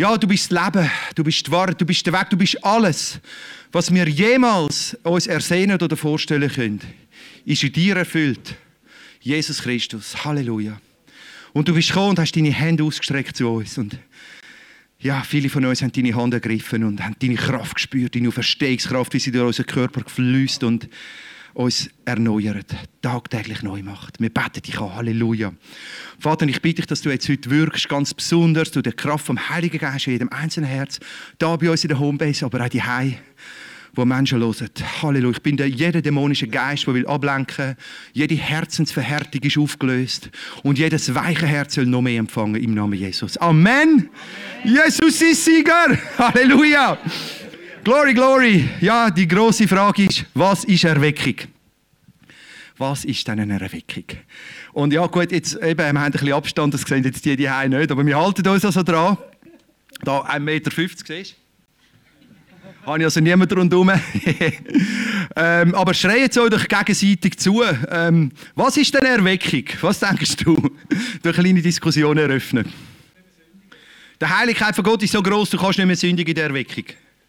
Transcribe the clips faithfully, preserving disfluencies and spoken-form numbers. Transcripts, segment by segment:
Ja, du bist das Leben, du bist die Wahrheit, du bist der Weg, du bist alles, was wir jemals uns ersehnen oder vorstellen können, ist in dir erfüllt. Jesus Christus, Halleluja. Und du bist gekommen und hast deine Hände ausgestreckt zu uns. Und ja, viele von uns haben deine Hand ergriffen und haben deine Kraft gespürt, deine Verstehungskraft, wie sie durch unseren Körper gefließt und uns erneuert, tagtäglich neu macht. Wir beten dich an, Halleluja. Vater, ich bitte dich, dass du jetzt heute wirkst, ganz besonders durch die Kraft vom Heiligen Geist in jedem einzelnen Herz, da bei uns in der Homebase, aber auch die Hause, wo Menschen hören. Halleluja. Ich bin der, jeder dämonische Geist, der will ablenken. Jede Herzensverhärtung ist aufgelöst. Und jedes weiche Herz soll noch mehr empfangen im Namen Jesus. Amen. Amen. Jesus ist Sieger. Halleluja. Glory, glory. Ja, die grosse Frage ist, was ist Erweckung? Was ist denn eine Erweckung? Und ja gut, jetzt eben, wir haben ein bisschen Abstand, das sehen jetzt die hier nicht, aber wir halten uns also dran. Da ein Meter fünfzig, siehst du? Habe ich also niemand rundherum. ähm, aber schreien Sie euch doch gegenseitig zu. Ähm, was ist denn Erweckung? Was denkst du? Durch eine kleine Diskussion eröffnen. Die Heiligkeit von Gott ist so gross, du kannst nicht mehr sündigen in der Erweckung.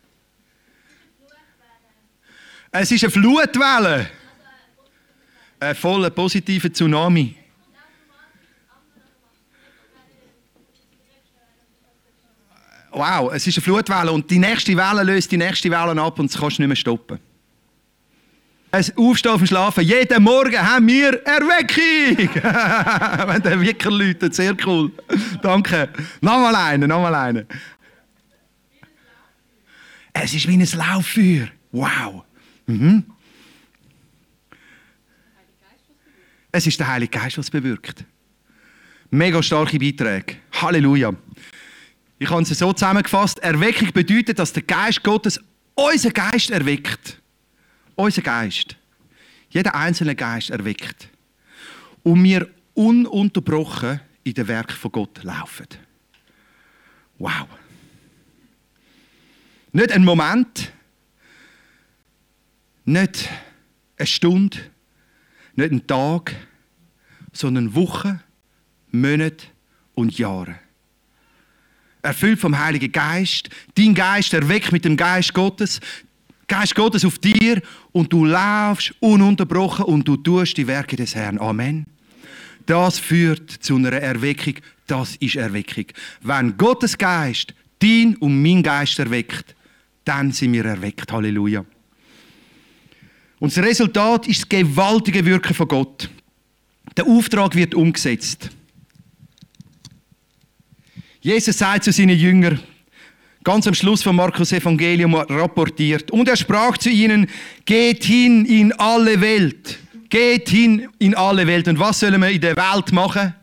Es ist eine Flutwelle. Ein voller positiver Tsunami. Wow, es ist eine Flutwelle und die nächste Welle löst die nächste Welle ab und das kannst du nicht mehr stoppen. Ein Aufstehen vom Schlafen. Jeden Morgen haben wir Erweckung. Wenn der Wecker läutet, sehr cool. Danke. Nochmal einen, nochmal einen. Es ist wie ein Lauffeuer. Wow. Mhm. Es ist der Heilige Geist, was es bewirkt. Mega starke Beiträge. Halleluja. Ich habe es so zusammengefasst. Erweckung bedeutet, dass der Geist Gottes unseren Geist erweckt. Unser Geist. Jeder einzelne Geist erweckt. Und wir ununterbrochen in den Werken von Gott laufen. Wow. Nicht ein Moment, nicht eine Stunde, nicht ein Tag, sondern Wochen, Monate und Jahre. Erfüllt vom Heiligen Geist. Dein Geist erweckt mit dem Geist Gottes. Geist Gottes auf dir und du laufst ununterbrochen und du tust die Werke des Herrn. Amen. Das führt zu einer Erweckung. Das ist Erweckung. Wenn Gottes Geist dein und mein Geist erweckt, dann sind wir erweckt. Halleluja. Und das Resultat ist das gewaltige Wirken von Gott. Der Auftrag wird umgesetzt. Jesus sagt zu seinen Jüngern, ganz am Schluss von Markus Evangelium rapportiert, und er sprach zu ihnen, geht hin in alle Welt. Geht hin in alle Welt. Und was sollen wir in der Welt machen?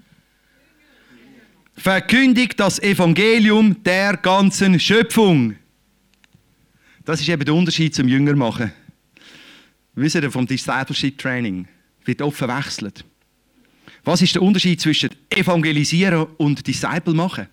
Verkündigt das Evangelium der ganzen Schöpfung. Das ist eben der Unterschied zum Jünger machen. Wisst ihr, vom Discipleship Training wird oft verwechselt. Was ist der Unterschied zwischen Evangelisieren und Disciple machen?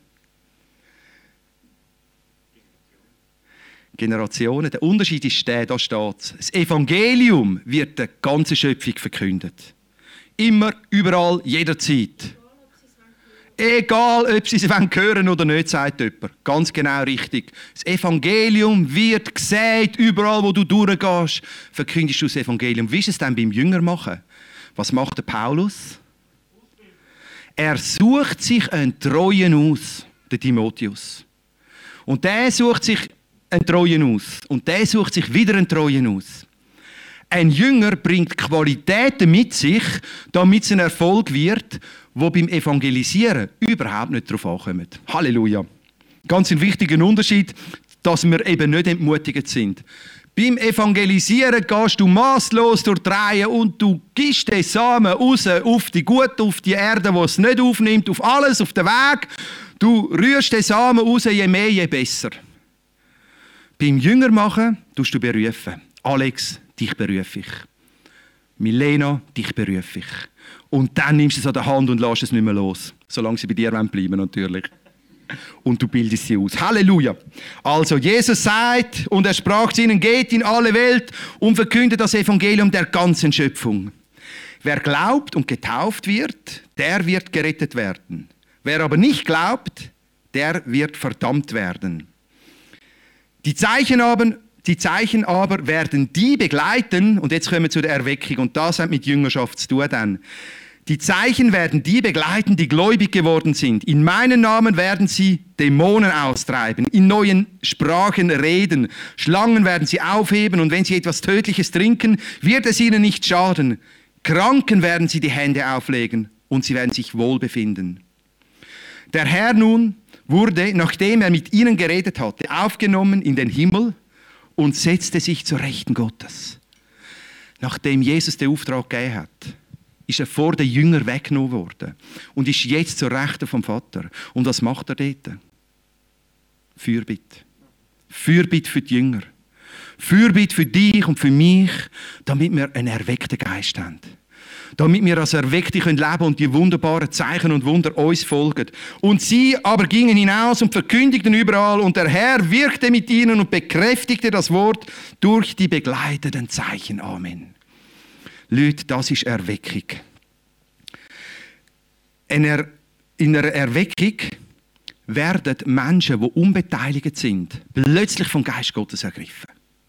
Generationen. Der Unterschied ist der, da steht. Das Evangelium wird der ganzen Schöpfung verkündet. Immer, überall, jederzeit. Egal, ob sie es hören oder nicht, sagt jemand. Ganz genau richtig. Das Evangelium wird gesät, überall, wo du durchgehst, verkündest du das Evangelium. Wie ist es denn beim Jünger machen? Was macht der Paulus? Er sucht sich einen Treuen aus, der Timotheus. Und der sucht sich einen Treuen aus. Und der sucht sich wieder einen Treuen aus. Ein Jünger bringt Qualitäten mit sich, damit es ein Erfolg wird, wo beim Evangelisieren überhaupt nicht darauf ankommen. Halleluja. Ganz ein wichtiger Unterschied, dass wir eben nicht entmutigt sind. Beim Evangelisieren gehst du masslos durch die Reihe und du gibst den Samen raus auf die Gute, auf die Erde, die es nicht aufnimmt, auf alles, auf den Weg. Du rührst den Samen raus, je mehr, je besser. Beim Jünger machen tust du berufen. Alex, dich berufe ich. Milena, dich berufe ich. Und dann nimmst du es an der Hand und lässt es nicht mehr los. Solange sie bei dir bleiben wollen, natürlich. Und du bildest sie aus. Halleluja. Also, Jesus sagt, und er sprach zu ihnen, geht in alle Welt und verkündet das Evangelium der ganzen Schöpfung. Wer glaubt und getauft wird, der wird gerettet werden. Wer aber nicht glaubt, der wird verdammt werden. Die Zeichen aber, die Zeichen aber werden die begleiten, und jetzt kommen wir zu der Erweckung, und das hat mit Jüngerschaft zu tun dann. Die Zeichen werden die begleiten, die gläubig geworden sind. In meinem Namen werden sie Dämonen austreiben, in neuen Sprachen reden, Schlangen werden sie aufheben, und wenn sie etwas Tödliches trinken, wird es ihnen nicht schaden. Kranken werden sie die Hände auflegen, und sie werden sich wohl befinden. Der Herr nun wurde, nachdem er mit ihnen geredet hatte, aufgenommen in den Himmel und setzte sich zur Rechten Gottes. Nachdem Jesus den Auftrag gegeben hat, ist er vor den Jüngern weggenommen worden und ist jetzt zur Rechten vom Vater. Und was macht er dort? Fürbitte. Fürbitte für die Jünger. Fürbitte für dich und für mich, damit wir einen erweckten Geist haben. Damit wir als Erweckte leben können und die wunderbaren Zeichen und Wunder uns folgen. Und sie aber gingen hinaus und verkündigten überall, und der Herr wirkte mit ihnen und bekräftigte das Wort durch die begleitenden Zeichen. Amen. Leute, das ist Erweckung. In einer Erweckung werden Menschen, die unbeteiligt sind, plötzlich vom Geist Gottes ergriffen.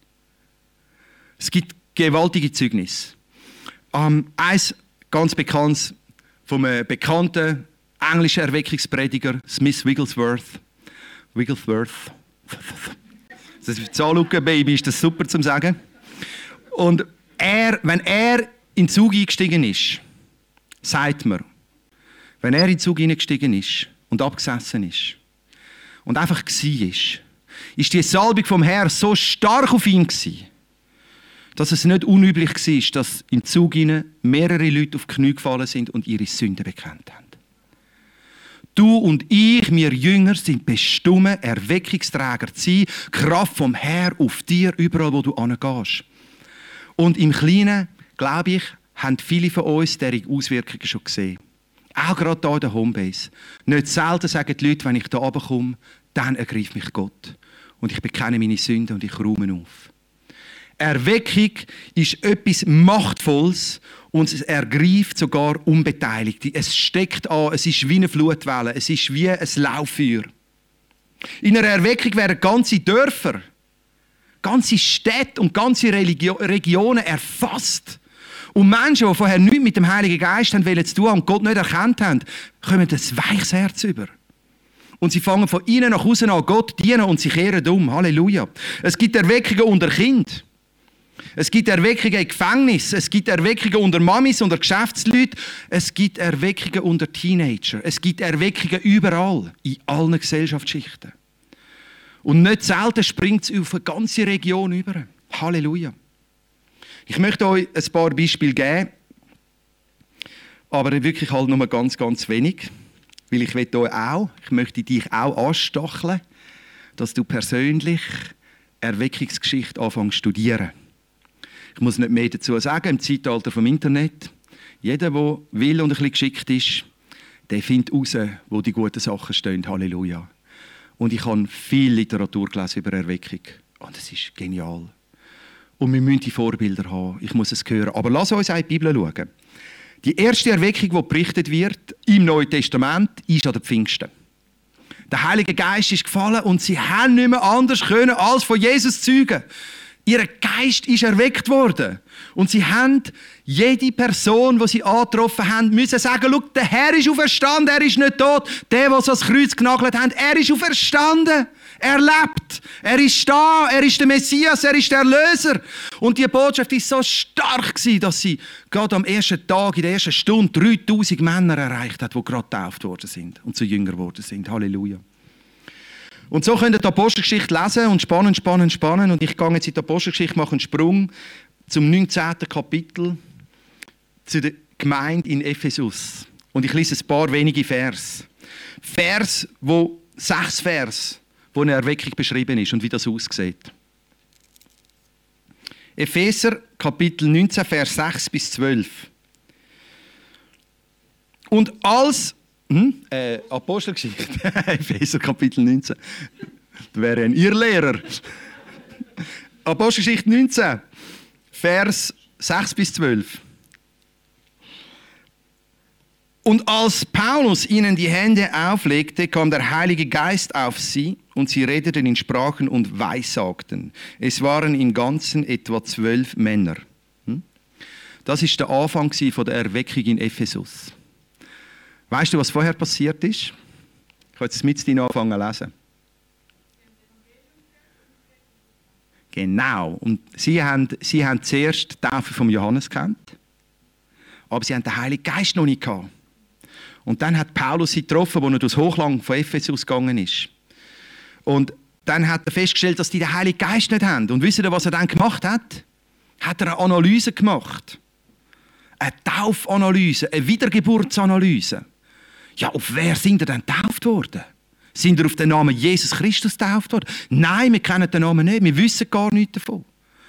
Es gibt gewaltige Zeugnisse. Um, eins ganz bekannt von einem bekannten englischen Erweckungsprediger, Smith Wigglesworth. Wigglesworth. Das ist Zahnluke, Baby, ist das super zu sagen. Und er, wenn er in den Zug eingestiegen ist, sagt man, wenn er in den Zug eingestiegen ist und abgesessen ist und einfach war, ist, ist die Salbung vom Herrn so stark auf ihn gewesen, dass es nicht unüblich war, dass im Zug mehrere Leute auf die Knie gefallen sind und ihre Sünden bekannt haben. Du und ich, wir Jünger, sind bestimmt, Erweckungsträger zu sein, Kraft vom Herrn auf dir, überall, wo du hingehst. Und im Kleinen, glaube ich, haben viele von uns deren Auswirkungen schon gesehen. Auch gerade hier in der Homebase. Nicht selten sagen die Leute, wenn ich hier runterkomme, dann ergreift mich Gott. Und ich bekenne meine Sünden und ich räume auf. Erweckung ist etwas Machtvolles und es ergreift sogar Unbeteiligte. Es steckt an, es ist wie eine Flutwelle, es ist wie ein Lauffeuer. In einer Erweckung werden ganze Dörfer, ganze Städte und ganze Religio- Regionen erfasst. Und Menschen, die vorher nichts mit dem Heiligen Geist haben wollen zu tun und Gott nicht erkannt haben, kommen ein weiches Herz über. Und sie fangen von innen nach außen an Gott dienen und sie kehren um. Halleluja. Es gibt Erweckungen unter Kindern. Es gibt Erweckungen in Gefängnissen, es gibt Erweckungen unter Mamis, unter Geschäftsleuten, es gibt Erweckungen unter Teenagern, es gibt Erweckungen überall, in allen Gesellschaftsschichten. Und nicht selten springt es auf eine ganze Region über. Halleluja. Ich möchte euch ein paar Beispiele geben, aber wirklich halt nur ganz, ganz wenig, weil ich möchte euch auch, ich möchte dich auch anstacheln, dass du persönlich Erweckungsgeschichte anfängst zu studieren. Ich muss nicht mehr dazu sagen, im Zeitalter vom Internet, jeder, der will und ein bisschen geschickt ist, der findet heraus, wo die guten Sachen stehen. Halleluja. Und ich habe viel Literatur gelesen über Erweckung. Und es ist genial. Und wir müssen die Vorbilder haben. Ich muss es hören. Aber lass uns auch in die Bibel schauen. Die erste Erweckung, die berichtet wird im Neuen Testament, ist an den Pfingsten. Der Heilige Geist ist gefallen und sie haben nicht mehr anders können, als von Jesus zeugen. Ihr Geist ist erweckt worden. Und sie haben jede Person, die sie angetroffen haben, müssen sagen, schau, der Herr ist auferstanden, er ist nicht tot. Der, der so das Kreuz genagelt hat, er ist auferstanden. Er lebt. Er ist da. Er ist der Messias. Er ist der Erlöser. Und die Botschaft war so stark, dass sie gerade am ersten Tag, in der ersten Stunde, dreitausend Männer erreicht hat, die gerade getauft worden sind und zu Jünger geworden sind. Halleluja. Und so könnt ihr die Apostelgeschichte lesen und spannen, spannen, spannen. Und ich gehe jetzt in die Apostelgeschichte, mache einen Sprung zum neunzehnten Kapitel, zu der Gemeinde in Ephesus. Und ich lese ein paar wenige Vers. Vers, wo, sechs Vers, wo eine Erweckung beschrieben ist und wie das aussieht. Epheser, Kapitel neunzehn, Vers sechs bis zwölf. Und als Hm? Äh, Apostelgeschichte, Epheser Kapitel neunzehn. Das wäre ein Irrlehrer. Apostelgeschichte neunzehn, Vers sechs bis zwölf. Und als Paulus ihnen die Hände auflegte, kam der Heilige Geist auf sie und sie redeten in Sprachen und weissagten. Es waren im Ganzen etwa zwölf Männer. Das ist der Anfang von der Erweckung in Ephesus. Weißt du, was vorher passiert ist? Ich kann jetzt mit dir anfangen zu lesen. Genau. Und sie haben, sie haben zuerst die Taufe von Johannes gekannt, aber sie haben den Heiligen Geist noch nicht gehabt. Und dann hat Paulus sie getroffen, als er durchs Hochland von Ephesus gegangen ist. Und dann hat er festgestellt, dass die den Heiligen Geist nicht haben. Und wisst ihr, was er dann gemacht hat? Hat er eine Analyse gemacht. Eine Taufanalyse, eine Wiedergeburtsanalyse. Ja, auf wer sind ihr denn getauft worden? Sind ihr auf den Namen Jesus Christus getauft worden? Nein, wir kennen den Namen nicht, wir wissen gar nichts davon.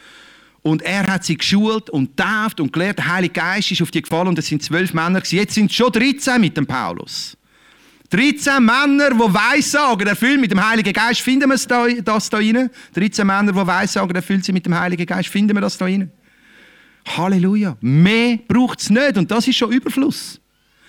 Und er hat sie geschult und getauft und gelehrt. Der Heilige Geist ist auf die gefallen und es sind zwölf Männer gewesen. Jetzt sind es schon dreizehn mit dem Paulus. dreizehn Männer, die Weissagen erfüllen mit dem Heiligen Geist. Finden wir da, das da rein? dreizehn Männer, die Weissagen erfüllt sind mit dem Heiligen Geist. Finden wir das da rein? Halleluja. Mehr braucht es nicht und das ist schon Überfluss.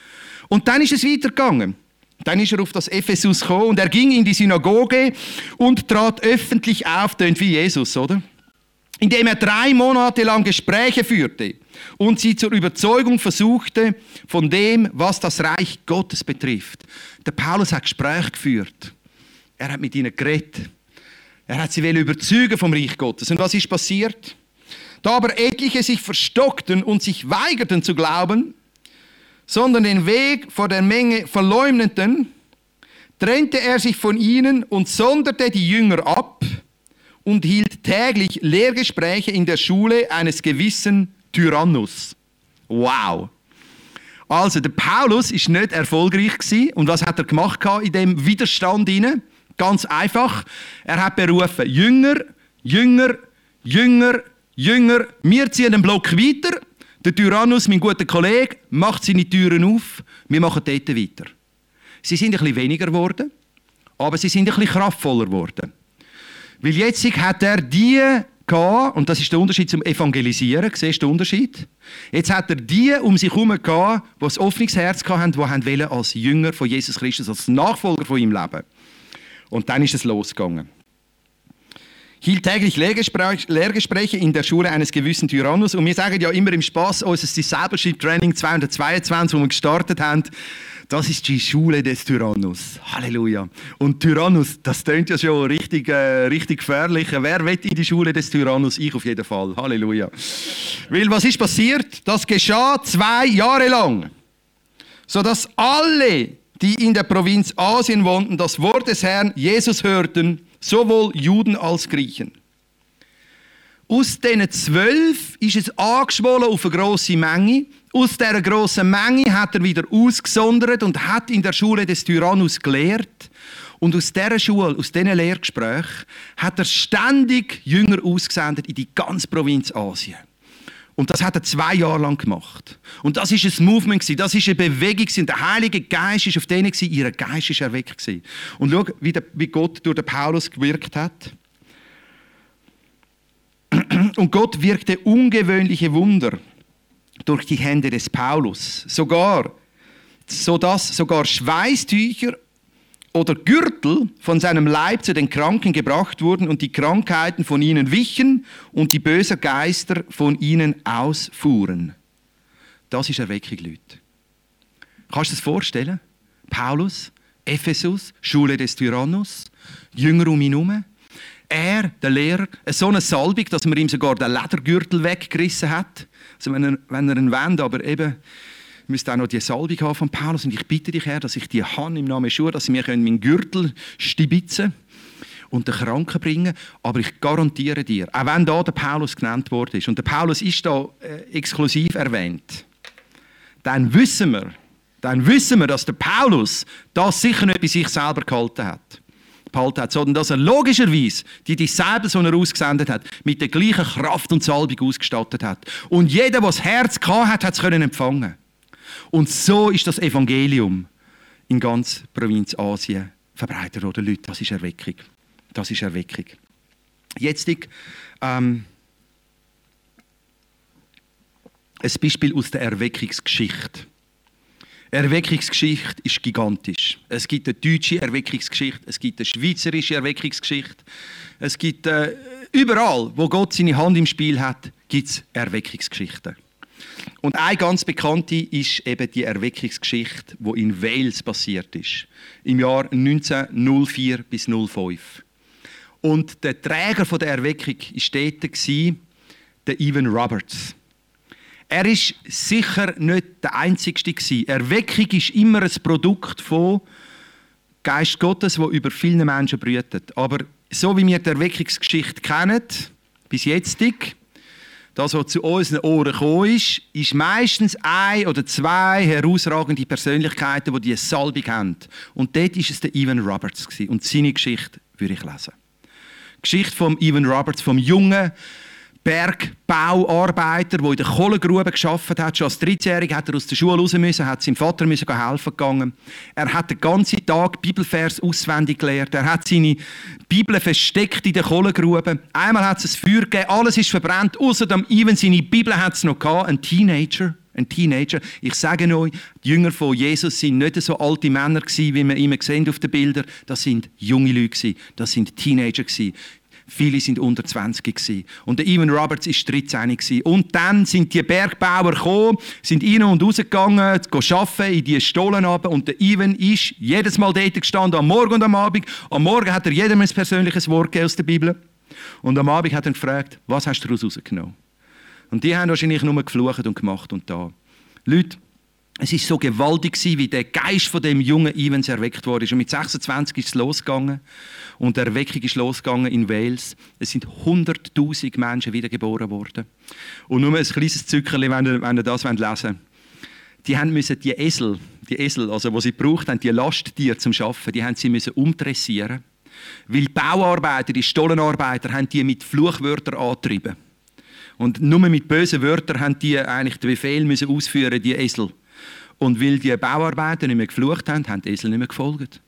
Und dann ist es weitergegangen. Dann ist er auf das Ephesus gekommen und er ging in die Synagoge und trat öffentlich auf, tönt wie Jesus, oder? Indem er drei Monate lang Gespräche führte und sie zur Überzeugung versuchte von dem, was das Reich Gottes betrifft. Der Paulus hat Gespräche geführt. Er hat mit ihnen geredet. Er hat sie überzeugen vom Reich Gottes. Und was ist passiert? Da aber etliche sich verstockten und sich weigerten zu glauben, sondern den Weg vor der Menge verleumdeten, trennte er sich von ihnen und sonderte die Jünger ab und hielt täglich Lehrgespräche in der Schule eines gewissen Tyrannus. Wow! Also der Paulus ist nicht erfolgreich gewesen. Und was hat er gemacht in dem Widerstand hinein? Ganz einfach. Er hat berufen: Jünger, Jünger, Jünger, Jünger. Wir ziehen den Block weiter. Der Tyrannus, mein guter Kollege, macht seine Türen auf. Wir machen dort weiter. Sie sind ein bisschen weniger geworden, aber sie sind ein bisschen kraftvoller geworden. Weil jetzt hat er die gehabt, und das ist der Unterschied zum Evangelisieren, siehst du den Unterschied? Jetzt hat er die um sich herum gehabt, die ein offenes Herz hatten, die wollten als Jünger von Jesus Christus, als Nachfolger von ihm leben. Und dann ist es losgegangen. Hielt täglich Lehrgespräche in der Schule eines gewissen Tyrannus. Und wir sagen ja immer im Spaß, unser Discipleship Training zweihundertzweiundzwanzig, wo wir gestartet haben, das ist die Schule des Tyrannus. Halleluja. Und Tyrannus, das klingt ja schon richtig, äh, richtig gefährlich. Wer will in die Schule des Tyrannus? Ich auf jeden Fall. Halleluja. Weil was ist passiert? Das geschah zwei Jahre lang, sodass alle, die in der Provinz Asien wohnten, das Wort des Herrn Jesus hörten, sowohl Juden als Griechen. Aus diesen zwölf ist es angeschwollen auf eine grosse Menge. Aus dieser grossen Menge hat er wieder ausgesondert und hat in der Schule des Tyrannus gelehrt. Und aus dieser Schule, aus diesen Lehrgesprächen, hat er ständig Jünger ausgesendet in die ganze Provinz Asien. Und das hat er zwei Jahre lang gemacht. Und das war ein Movement, das war eine Bewegung. Und der Heilige Geist war auf denen, ihr Geist war erweckt. Und schau, wie, der, wie Gott durch den Paulus gewirkt hat. Und Gott wirkte ungewöhnliche Wunder durch die Hände des Paulus. Sogar, sodass sogar Schweißtücher oder Gürtel von seinem Leib zu den Kranken gebracht wurden und die Krankheiten von ihnen wichen und die bösen Geister von ihnen ausfuhren. Das ist Erweckung, Leute. Kannst du dir das vorstellen? Paulus, Ephesus, Schule des Tyrannus, Jünger um ihn herum. Er, der Lehrer, so eine Salbung, dass man ihm sogar den Ledergürtel weggerissen hat. Also wenn er, wenn er ihn wendet, aber eben, müsste auch noch die Salbung haben von Paulus. Und ich bitte dich, Herr, dass ich die habe im Namen Jesu, dass sie mir meinen Gürtel stibitzen und den Kranken bringen. Aber ich garantiere dir, auch wenn da der Paulus genannt worden ist, und der Paulus ist da äh, exklusiv erwähnt, dann wissen wir, dann wissen wir, dass der Paulus das sicher nicht bei sich selber gehalten hat. Behalten hat, sondern dass er logischerweise die Disciples, die er ausgesendet hat, mit der gleichen Kraft und Salbung ausgestattet hat. Und jeder, der das Herz hatte, hat es empfangen. Und so ist das Evangelium in ganz Provinz Asien verbreitet worden. Leute, das ist Erweckung. Das ist Erweckung. Jetzt ähm, ein Beispiel aus der Erweckungsgeschichte. Erweckungsgeschichte ist gigantisch. Es gibt eine deutsche Erweckungsgeschichte, es gibt eine schweizerische Erweckungsgeschichte. Es gibt äh, überall, wo Gott seine Hand im Spiel hat, gibt es Erweckungsgeschichten. Und eine ganz bekannte ist eben die Erweckungsgeschichte, die in Wales passiert ist. Im Jahr neunzehnhundertvier bis null fünf. Und der Träger von der Erweckung war dort, der Evan Roberts. Er war sicher nicht der Einzige. Erweckung ist immer ein Produkt von Geist Gottes, der über viele Menschen brütet. Aber so wie wir die Erweckungsgeschichte kennen, bis jetzt, das, was zu unseren Ohren gekommen ist, ist meistens ein oder zwei herausragende Persönlichkeiten, die diese Salbung haben. Und dort war es der Evan Roberts. Und seine Geschichte würde ich lesen. Die Geschichte von Evan Roberts, vom jungen Bergbauarbeiter, der in der Kohlegrube gearbeitet hat. Schon als dreizehnjähriger hat er aus der Schule raus müssen, hat seinem Vater müssen helfen gegangen. Er hat den ganzen Tag Bibelvers auswendig gelernt. Er hat seine Bibel versteckt in der Kohlegrube. Einmal hat es ein Feuer gegeben, alles ist verbrannt, außer dem Even seine Bibel hat es noch gehabt. Ein Teenager. Ein Teenager. Ich sage euch, die Jünger von Jesus sind nicht so alte Männer gewesen, wie wir immer sehen auf den Bildern. Das sind junge Leute gewesen. Das sind Teenager gewesen. Viele sind unter zwanzig gewesen. Und der Evan Roberts war dreizehn gewesen. Und dann sind die Bergbauer gekommen, sind rein und rausgegangen, arbeiten in die Stollen runter. Und der Evan ist jedes Mal dort gestanden, am Morgen und am Abend. Am Morgen hat er jedem ein persönliches Wort gegeben aus der Bibel. Und am Abend hat er gefragt, was hast du daraus rausgenommen? Und die haben wahrscheinlich nur geflucht und gemacht und da. Leute, es war so gewaltig, wie der Geist von dem jungen Evans erweckt wurde. Und mit sechsundzwanzig ist es losgegangen. Und die Erweckung ist losgegangen in Wales. Es sind hunderttausend Menschen wiedergeboren worden. Und nur ein kleines Zückerchen, wenn ihr, wenn ihr das lesen wollt. Die haben müssen die Esel, die Esel, also die sie gebraucht haben, die Lasttiere zum Arbeiten, die haben sie müssen umdressieren. Weil die Bauarbeiter, die Stollenarbeiter, haben die mit Fluchwörtern angetrieben. Und nur mit bösen Wörtern haben die eigentlich den Befehl müssen ausführen, die Esel. Und weil die Bauarbeiter nicht mehr geflucht haben, haben die Esel nicht mehr gefolgt.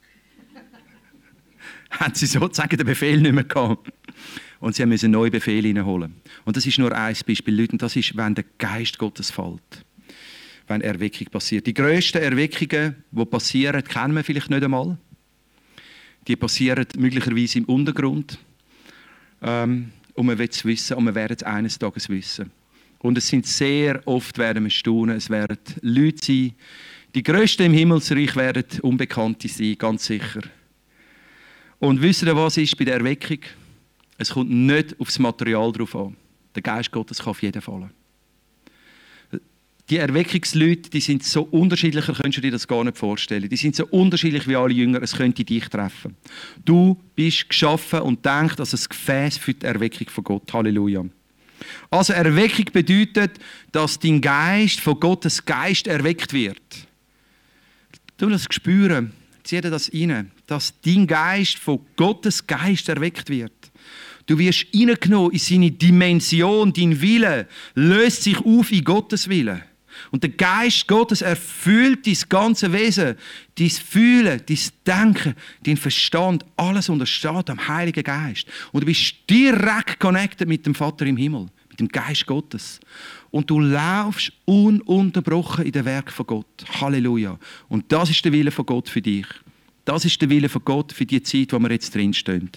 Haben sie sozusagen den Befehl nicht mehr gehabt. Und sie müssen neue Befehle reinholen. Und das ist nur ein Beispiel, Leute. Und das ist, wenn der Geist Gottes fällt. Wenn Erweckung passiert. Die grössten Erweckungen, die passieren, kennen wir vielleicht nicht einmal. Die passieren möglicherweise im Untergrund. Ähm, und man will es wissen, und wir werden es eines Tages wissen. Und es sind sehr oft, werden wir staunen, es werden Leute sein, die Größten im Himmelsreich werden Unbekannte sein, ganz sicher. Und wisst ihr, was ist bei der Erweckung? Es kommt nicht aufs Material drauf an. Der Geist Gottes kann auf jeden fallen. Die Erweckungsleute, die sind so unterschiedlich, könntest du dir das gar nicht vorstellen. Die sind so unterschiedlich wie alle Jünger, es könnte dich treffen. Du bist geschaffen und denkst als ein Gefäß für die Erweckung von Gott. Halleluja. Also Erweckung bedeutet, dass dein Geist von Gottes Geist erweckt wird. Du das spüren, zieh dir das rein, dass dein Geist von Gottes Geist erweckt wird. Du wirst hineingenommen in seine Dimension, dein Wille löst sich auf in Gottes Wille. Und der Geist Gottes erfüllt dein ganze Wesen, dein Fühlen, dein Denken, dein Verstand, alles untersteht am Heiligen Geist. Und du bist direkt connected mit dem Vater im Himmel, mit dem Geist Gottes. Und du laufst ununterbrochen in den Werk von Gott. Halleluja. Und das ist der Wille von Gott für dich. Das ist der Wille von Gott für die Zeit, wo wir jetzt drinstehen.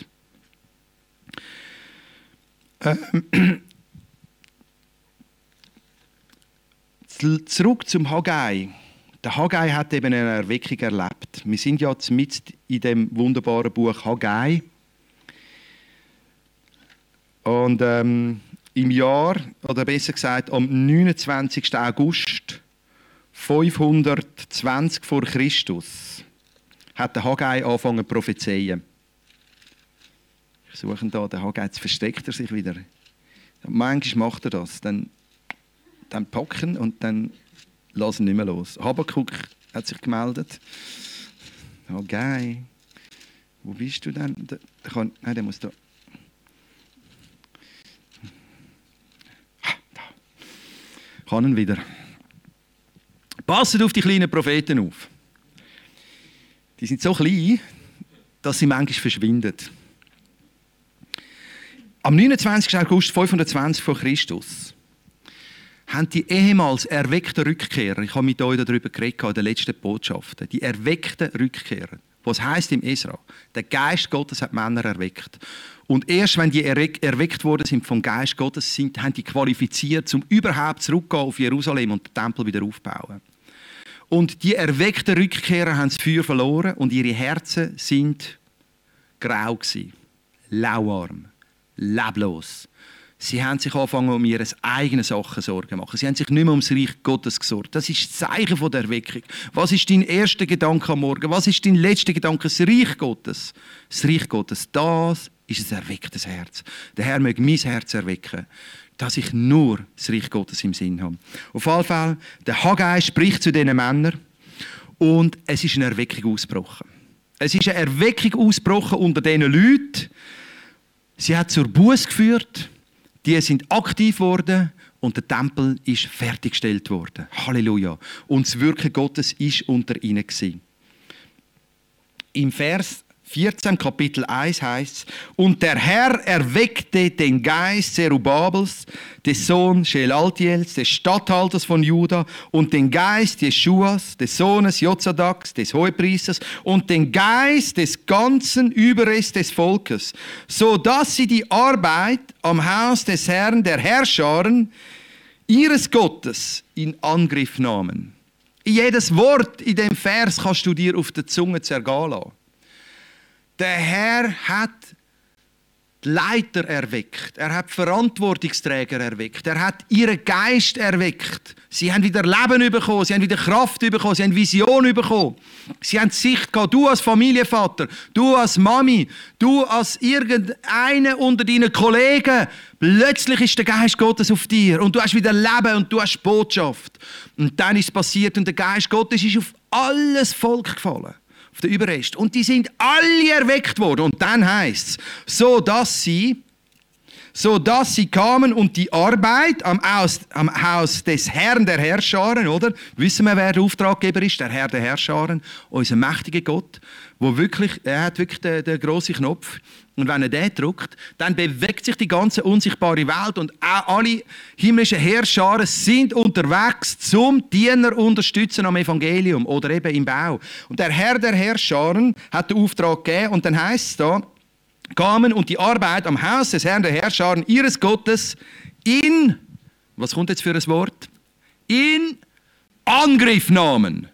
Ähm. Zurück zum Haggai. Der Haggai hat eben eine Erweckung erlebt. Wir sind ja mit in dem wunderbaren Buch Haggai. Und ähm, im Jahr, oder besser gesagt am neunundzwanzigsten August fünfhundertzwanzig vor Christus hat der Haggai angefangen zu prophezeien. Ich suche da, der Haggai, jetzt versteckt er sich wieder. Manchmal macht er das. Dann Dann packen und dann lassen nicht mehr los. Habakuk hat sich gemeldet. Haggai. Wo bist du denn? Der, der kann, nein, der muss da. Ah, da. Kann ihn wieder. Passet auf die kleinen Propheten auf. Die sind so klein, dass sie manchmal verschwinden. Am neunundzwanzigsten August fünfhundertzwanzig vor Christus haben die ehemals erweckten Rückkehrer, ich habe mit euch darüber geredet in den letzten Botschaften, die erweckten Rückkehrer, was heisst im Esra, der Geist Gottes hat Männer erweckt. Und erst wenn die erweckt worden sind vom Geist Gottes, sind, haben die qualifiziert, um überhaupt zurückzugehen auf Jerusalem und den Tempel wieder aufzubauen. Und die erweckten Rückkehrer haben das Feuer verloren und ihre Herzen sind grau gewesen, lauwarm, leblos. Sie haben sich angefangen, um ihre eigenen Sachen Sorgen zu machen. Sie haben sich nicht mehr ums Reich Gottes gesorgt. Das ist das Zeichen von der Erweckung. Was ist dein erster Gedanke am Morgen? Was ist dein letzter Gedanke? Das Reich Gottes. Das Reich Gottes, das ist ein erwecktes Herz. Der Herr möge mein Herz erwecken, dass ich nur das Reich Gottes im Sinn habe. Auf jeden Fall, der Haggai spricht zu diesen Männern und es ist eine Erweckung ausgebrochen. Es ist eine Erweckung ausgebrochen unter diesen Leuten. Sie hat zur Buße geführt. Die sind aktiv geworden und der Tempel ist fertiggestellt worden. Halleluja. Und das Wirken Gottes war unter ihnen. Im Vers vierzehn, Kapitel eins heißt es: Und der Herr erweckte den Geist Zerubabels, des Sohns Shealtiels, des Statthalters von Juda, und den Geist Jeschuas, des Sohnes Jozadaks, des Hohepriesters, und den Geist des ganzen Überrests des Volkes, so dass sie die Arbeit am Haus des Herrn, der Herrscharen, ihres Gottes in Angriff nahmen. Jedes Wort in dem Vers kannst du dir auf der Zunge zergehen lassen. Der Herr hat die Leiter erweckt. Er hat die Verantwortungsträger erweckt. Er hat ihren Geist erweckt. Sie haben wieder Leben bekommen. Sie haben wieder Kraft bekommen. Sie haben Vision bekommen. Sie haben Sicht gehabt. Du als Familienvater, du als Mami, du als irgendeiner unter deinen Kollegen. Plötzlich ist der Geist Gottes auf dir und du hast wieder Leben und du hast Botschaft. Und dann ist es passiert und der Geist Gottes ist auf alles Volk gefallen. Auf den Überrest. Und die sind alle erweckt worden. Und dann heißt es, so dass sie, so dass sie kamen und die Arbeit am Haus, am Haus des Herrn der Herrscharen, oder? Wissen wir, wer der Auftraggeber ist? Der Herr der Herrscharen, unser mächtiger Gott, wo wirklich, er hat wirklich den, den grossen Knopf. Und wenn er den drückt, dann bewegt sich die ganze unsichtbare Welt und auch alle himmlischen Herrscharen sind unterwegs zum Diener unterstützen am Evangelium oder eben im Bau. Und der Herr der Herrscharen hat den Auftrag gegeben und dann heißt es da, kamen und die Arbeit am Haus des Herrn der Herrscharen ihres Gottes in, was kommt jetzt für ein Wort? In Angriff nahmen.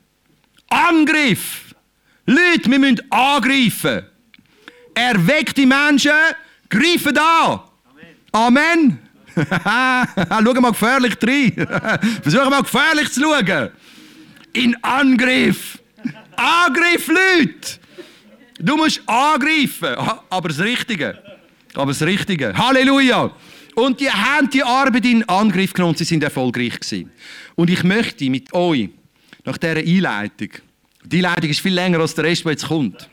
Angriff! Leute, wir müssen angreifen. Erweckt die Menschen, greifen an. Amen. Amen. Schau mal gefährlich rein. Versuch mal gefährlich zu schauen. In Angriff. Angriff, Leute. Du musst angreifen. Aber das Richtige. Aber das Richtige. Halleluja. Und die haben die Arbeit in Angriff genommen und sie sind erfolgreich gewesen. Und ich möchte mit euch, nach dieser Einleitung, die Einleitung ist viel länger als der Rest, der jetzt kommt,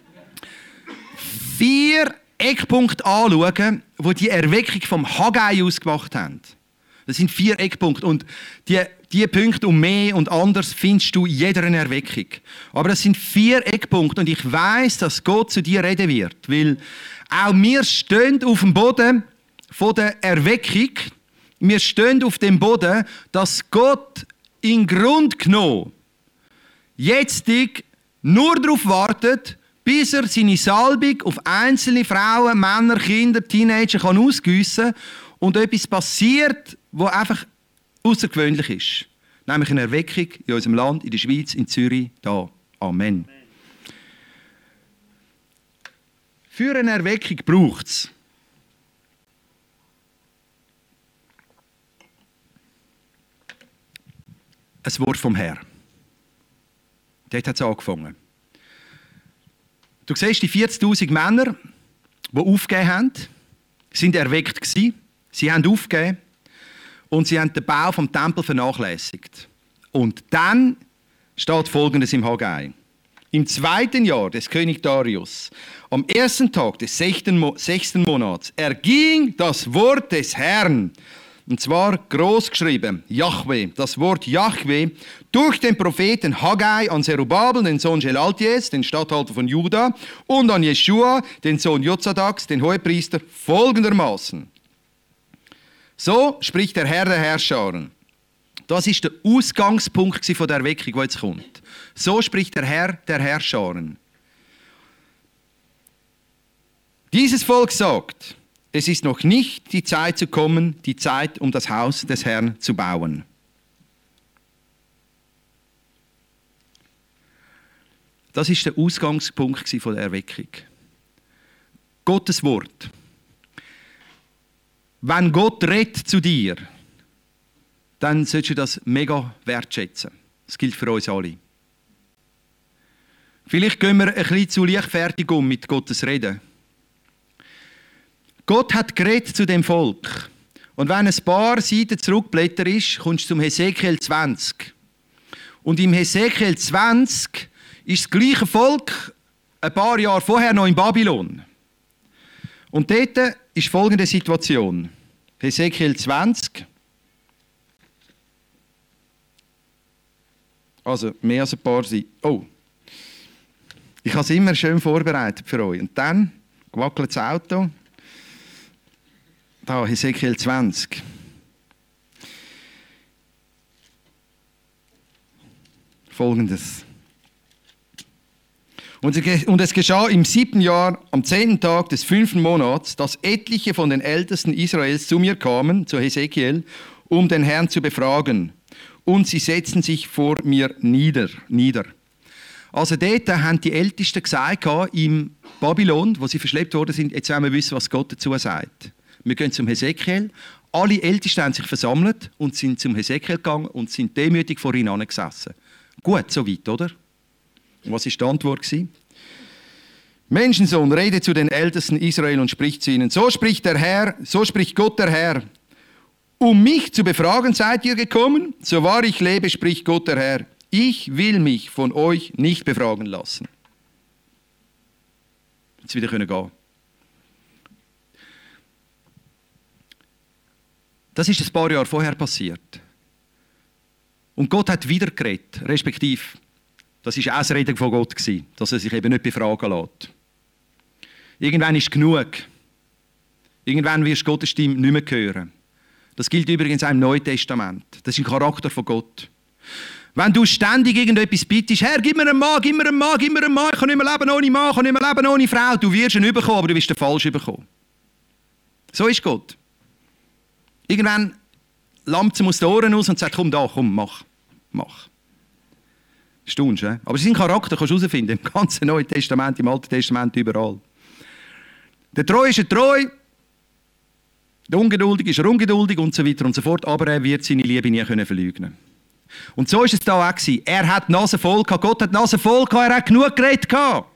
vier Eckpunkte anschauen, die die Erweckung vom Haggai ausgemacht haben. Das sind vier Eckpunkte. Und die, die Punkte und mehr und anders findest du in jeder Erweckung. Aber das sind vier Eckpunkte. Und ich weiss, dass Gott zu dir reden wird. Weil auch wir stehen auf dem Boden von der Erweckung. Wir stehen auf dem Boden, dass Gott in Grund genommen jetzt nur darauf wartet, bis er seine Salbung auf einzelne Frauen, Männer, Kinder, Teenager kann ausgießen und etwas passiert, was einfach außergewöhnlich ist. Nämlich eine Erweckung in unserem Land, in der Schweiz, in Zürich, da. Amen. Für eine Erweckung braucht es ein Wort vom Herrn. Dort hat es angefangen. Du siehst die vierzigtausend Männer, die aufgegeben haben, sind erweckt gewesen. Sie haben aufgegeben und sie haben den Bau vom Tempel vernachlässigt. Und dann steht Folgendes im Haggai. Im zweiten Jahr des König Darius, am ersten Tag des sechsten Monats, erging das Wort des Herrn, und zwar groß geschrieben, Jahwe, das Wort Jahwe, durch den Propheten Haggai an Zerubabel, den Sohn Shealtiels, den Statthalter von Juda, und an Jeschua, den Sohn Jozadaks, den Hohepriester, folgendermaßen. So spricht der Herr der Herrscharen. Das ist der Ausgangspunkt von der Erweckung, die jetzt kommt. So spricht der Herr der Herrscharen. Dieses Volk sagt, es ist noch nicht die Zeit zu kommen, die Zeit, um das Haus des Herrn zu bauen. Das ist der Ausgangspunkt von der Erweckung. Gottes Wort. Wenn Gott redet zu dir, dann solltest du das mega wertschätzen. Das gilt für uns alle. Vielleicht gehen wir ein bisschen zu leichtfertig um mit Gottes Reden. Gott hat geredet zu dem Volk. Und wenn ein paar Seiten zurückblätter ist, kommst du zum Hesekiel zwanzig. Und im Hesekiel zwanzig ist das gleiche Volk ein paar Jahre vorher noch in Babylon. Und dort ist folgende Situation. Hesekiel zwanzig. Also mehr als ein paar Seiten. Oh. Ich habe es immer schön vorbereitet für euch. Und dann wackelt das Auto. Da, Hesekiel zwanzig. Folgendes. Und es geschah im siebten Jahr, am zehnten Tag des fünften Monats, dass etliche von den Ältesten Israels zu mir kamen, zu Hesekiel, um den Herrn zu befragen. Und sie setzten sich vor mir nieder. nieder. Also dort haben die Ältesten gesagt, im Babylon, wo sie verschleppt worden sind, jetzt wollen wir wissen, was Gott dazu sagt. Wir gehen zum Hesekiel. Alle Ältesten haben sich versammelt und sind zum Hesekiel gegangen und sind demütig vor ihn angesessen. Gut, soweit, oder? Und was war die Antwort? Menschensohn, rede zu den Ältesten Israel und sprich zu ihnen. So spricht der Herr, so spricht Gott der Herr. Um mich zu befragen seid ihr gekommen? So wahr ich lebe, spricht Gott der Herr. Ich will mich von euch nicht befragen lassen. Jetzt wieder können gehen. Das ist ein paar Jahre vorher passiert. Und Gott hat wieder geredet, respektive, das war auch das Reden von Gott, dass er sich eben nicht befragen lässt. Irgendwann ist genug. Irgendwann wirst du Gottes Stimme nicht mehr hören. Das gilt übrigens auch im Neuen Testament. Das ist ein Charakter von Gott. Wenn du ständig irgendetwas bittest, Herr, gib mir einen Mann, gib mir einen Mann, gib mir einen Mann, ich kann nicht mehr leben ohne Mann, ich kann nicht mehr leben ohne Frau, du wirst ihn bekommen, aber du wirst den falsch bekommen. So ist Gott. Irgendwann lammt sie ihm aus den Ohren aus und sagt, komm da, komm, mach, mach. Staunst, he? Aber sein Charakter kannst du herausfinden, im ganzen Neuen Testament, im Alten Testament, überall. Der Treu ist ein Treu, der Ungeduldige ist er ungeduldig und so weiter und so fort, aber er wird seine Liebe nie können verleugnen. Und so war es da auch gewesen. Er hat die Nase voll gehabt, Gott hat die Nase voll gehabt, er hat genug geredet gehabt.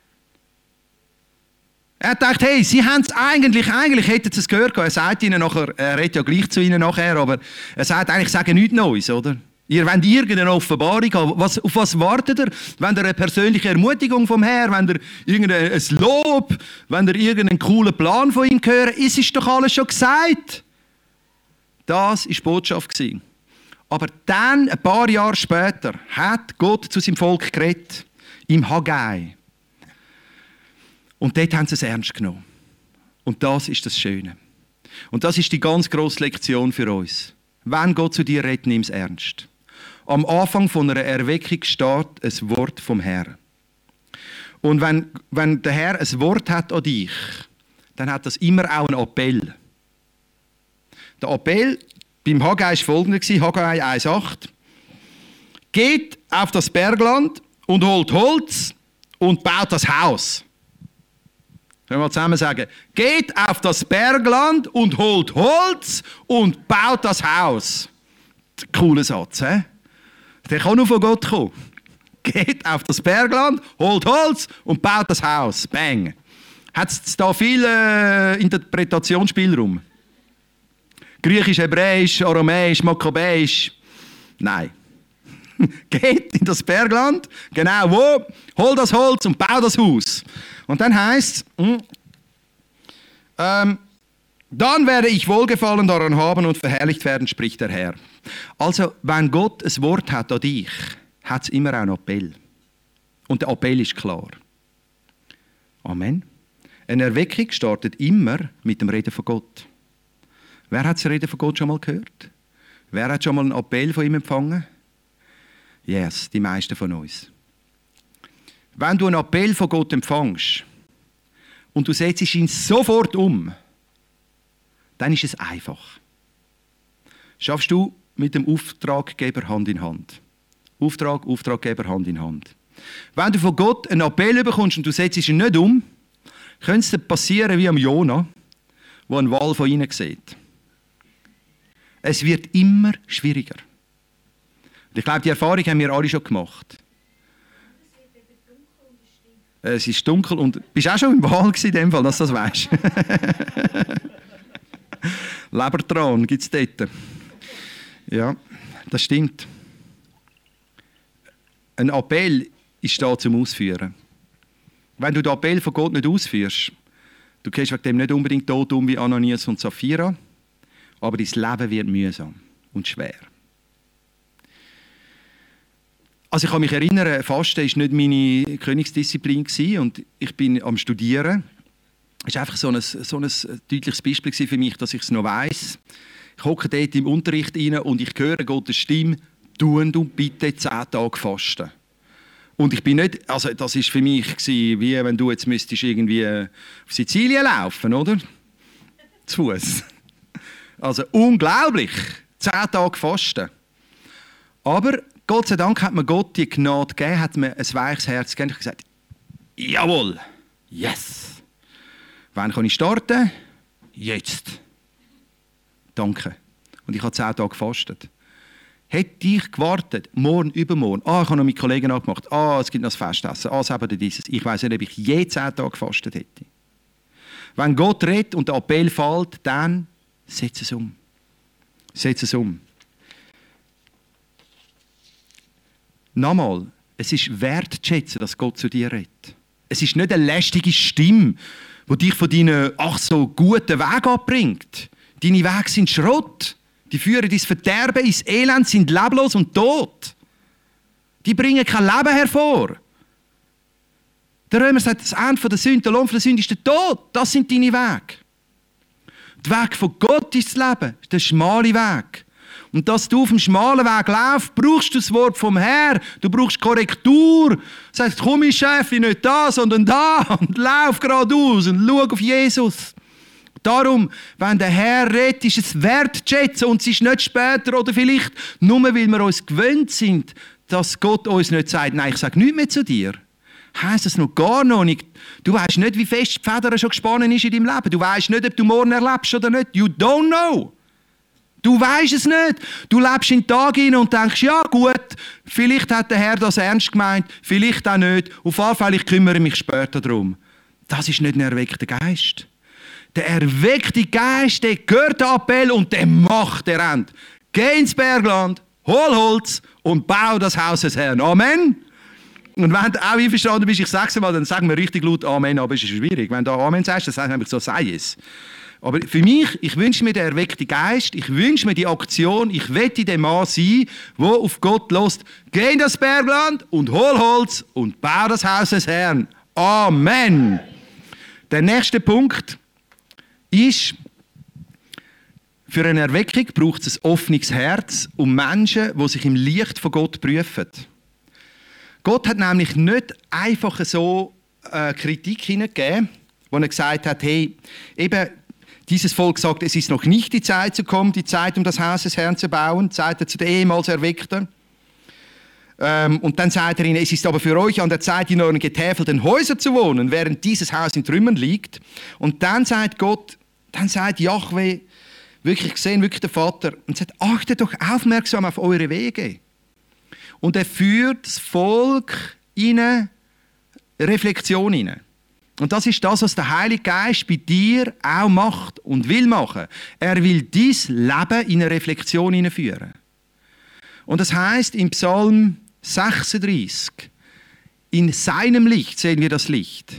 Er hat gedacht, hey, sie haben es eigentlich, eigentlich hätten sie es gehört gehabt. Er sagt ihnen nachher, er redet ja gleich zu ihnen nachher, aber er sagt eigentlich, sagen nichts Neues, oder? Ihr wollt irgendeine Offenbarung haben. Was, auf was wartet ihr? Wenn ihr eine persönliche Ermutigung vom Herrn, wenn ihr irgendein Lob, wenn ihr irgendeinen coolen Plan von ihm hört, es ist doch alles schon gesagt. Das war die Botschaft. Aber dann, ein paar Jahre später, hat Gott zu seinem Volk geredet, im Haggai. Und dort haben sie es ernst genommen. Und das ist das Schöne. Und das ist die ganz grosse Lektion für uns. Wenn Gott zu dir redet, nimm es ernst. Am Anfang von einer Erweckung steht ein Wort vom Herrn. Und wenn, wenn der Herr ein Wort hat an dich, dann hat das immer auch einen Appell. Der Appell beim Haggai war folgender, Haggai eins acht. Geht auf das Bergland und holt Holz und baut das Haus. Können wir zusammen sagen, geht auf das Bergland und holt Holz und baut das Haus. Cooler Satz, hä? Der kann nur von Gott kommen. Geht auf das Bergland, holt Holz und baut das Haus. Bang. Hat es da viel äh, Interpretationsspielraum? Griechisch, Hebräisch, Aramäisch, Makkabäisch? Nein. Geht in das Bergland, genau wo, hol das Holz und bau das Haus. Und dann heißt es, ähm, dann werde ich Wohlgefallen daran haben und verherrlicht werden, spricht der Herr. Also, wenn Gott ein Wort hat an dich, hat es immer auch einen Appell. Und der Appell ist klar. Amen. Eine Erweckung startet immer mit dem Reden von Gott. Wer hat das Reden von Gott schon mal gehört? Wer hat schon mal einen Appell von ihm empfangen? Yes, die meisten von uns. Wenn du einen Appell von Gott empfängst und du setzt ihn sofort um, dann ist es einfach. Schaffst du mit dem Auftraggeber Hand in Hand. Auftrag, Auftraggeber Hand in Hand. Wenn du von Gott einen Appell bekommst und du setzt ihn nicht um, könnte es dir passieren wie am Jona, der einen Wal von innen sieht. Es wird immer schwieriger. Und ich glaube, die Erfahrung haben wir alle schon gemacht. Es ist dunkel und bist auch schon im Wal in dem Fall, dass du das weißt. Lebertran gibt es dort. Ja, das stimmt. Ein Appell ist da zum Ausführen. Wenn du den Appell von Gott nicht ausführst, du gehst wegen dem nicht unbedingt tot um wie Ananias und Sapphira, aber dein Leben wird mühsam und schwer. Also ich kann mich erinnern, Fasten war nicht meine Königsdisziplin und ich bin am Studieren. Das war einfach so ein, so ein deutliches Beispiel für mich, dass ich es noch weiss. Ich hocke dort im Unterricht rein und ich höre Gottes Stimme, tun du bitte zehn Tage fasten. Und ich bin nicht, also das war für mich wie wenn du jetzt müsstest irgendwie auf Sizilien laufen, oder? Zu Fuß. Also unglaublich, zehn Tage fasten. Aber Gott sei Dank hat mir Gott die Gnade gegeben, hat mir ein weiches Herz gegeben. Ich habe gesagt, jawohl, yes. Wann kann ich starten? Jetzt. Danke. Und ich habe zehn Tage gefastet. Hätte ich gewartet, morgen, übermorgen, ah, ich habe noch mit Kollegen abgemacht, ah, es gibt noch das Festessen, ah, es hat dieses. Ich weiss nicht, ob ich je zehn Tage gefastet hätte. Wenn Gott redet und der Appell fällt, dann setz es um. Setz es um. Nochmal, es ist wertzuschätzen, dass Gott zu dir redet. Es ist nicht eine lästige Stimme, die dich von deinen ach so guten Weg abbringt. Deine Wege sind Schrott. Die führen ins Verderben, ins Elend, sind leblos und tot. Die bringen kein Leben hervor. Der Römer sagt, das Ende der Sünde, der Lohn der Sünde ist der Tod. Das sind deine Wege. Der Weg von Gott ist das Leben, ist der schmale Weg. Und dass du auf dem schmalen Weg laufst, brauchst du das Wort vom Herrn. Du brauchst Korrektur. Du sagst, komm, mein Chef, nicht da, sondern da. Und lauf geradeaus und schau auf Jesus. Darum, wenn der Herr redet, ist es wertschätzen und es ist nicht später oder vielleicht nur, weil wir uns gewöhnt sind, dass Gott uns nicht sagt, nein, ich sage nichts mehr zu dir. Heisst das noch gar noch nicht. Du weißt nicht, wie fest die Feder schon gespannt ist in deinem Leben. Du weißt nicht, ob du morgen erlebst oder nicht. You don't know. Du weißt es nicht. Du lebst in den Tag hinein und denkst, ja gut, vielleicht hat der Herr das ernst gemeint, vielleicht auch nicht. Auf jeden Fall, ich kümmere mich später darum. Das ist nicht ein erweckter Geist. Der erweckte Geist, der hört den Appell und der macht, der rennt. Geh ins Bergland, hol Holz und bau das Haus des Herrn. Amen. Und wenn du auch einverstanden bist, ich sage es mal, dann sagen wir richtig laut Amen, aber es ist schwierig. Wenn du Amen sagst, dann sagen wir so, sei es. Aber für mich, ich wünsche mir den erweckten Geist, ich wünsche mir die Aktion, ich wette der Mann sein, der auf Gott lässt. Geh in das Bergland und hol Holz und bau das Haus des Herrn. Amen. Der nächste Punkt ist, für eine Erweckung braucht es ein offenes Herz um Menschen, die sich im Licht von Gott prüfen. Gott hat nämlich nicht einfach so äh, Kritik hineingegeben, wo er gesagt hat, hey, eben, dieses Volk sagt, es ist noch nicht die Zeit zu kommen, die Zeit, um das Haus des Herrn zu bauen, sagt er zu den ehemals Erweckten. Ähm, und dann sagt er ihnen, es ist aber für euch an der Zeit, in euren getäfelten Häusern zu wohnen, während dieses Haus in Trümmern liegt. Und dann sagt Gott, dann sagt Jahwe, wirklich gesehen, wirklich der Vater, und sagt, achtet doch aufmerksam auf eure Wege. Und er führt das Volk in eine Reflexion hinein. Und das ist das, was der Heilige Geist bei dir auch macht und will machen. Er will dein Leben in eine Reflexion hineinführen. Und das heißt im Psalm sechsunddreißig, in seinem Licht sehen wir das Licht.